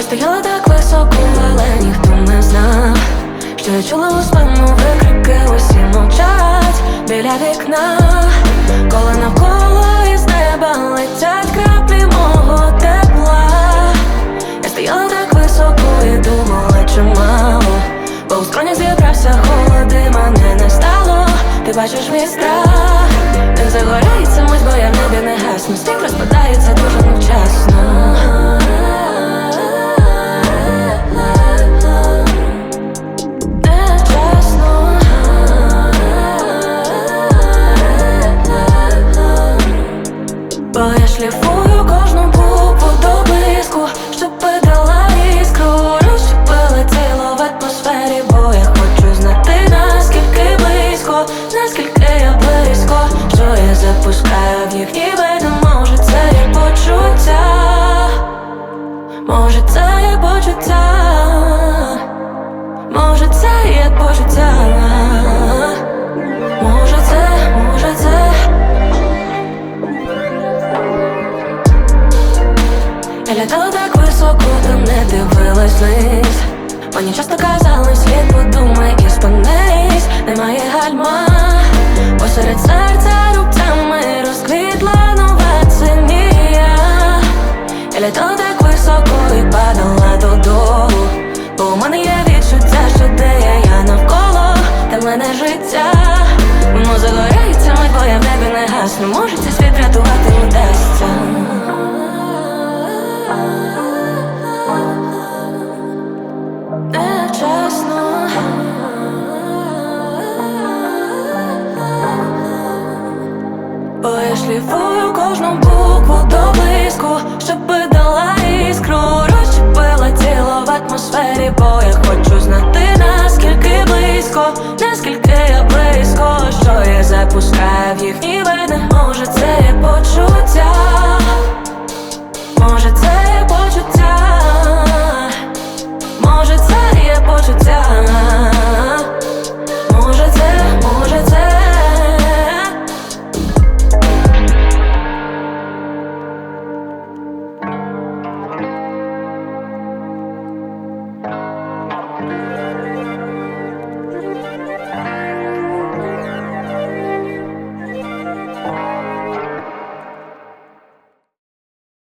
стояла так високо, але ніхто не знав, що я чула у спину викрики, усі мовчать біля вікна, коли навколо із неба летять краплі мого тепла. Я стояла так високо і думала чимало, бо у скронях зібрався холод і мене не стало. Ти бачиш мій страх, він загорається мить, бо я в небі не гасну. Світ розпадається дуже невчасно. Бо я шліфую кожну букву до блиску, щоб дала іскру, розщепила тіло в атмосфері, бо я хочу знати, наскільки близько, наскільки я близько, що я запускаю в їхні вени. Може це є почуття, може це є почуття, може це є почуття, може це, може це. Я літала так високо, та не дивилась вниз. Мені часто казали, світ подумай і спинись. Немає гальма, посеред серця рубцями розквітла нова цинія. Я літала так високо і падала додолу, бо у мене є відчуття, що де я навколо, та в мене життя. Воно загорається мить, бо я в небі не гасну. Може цей світ врятувати удасться.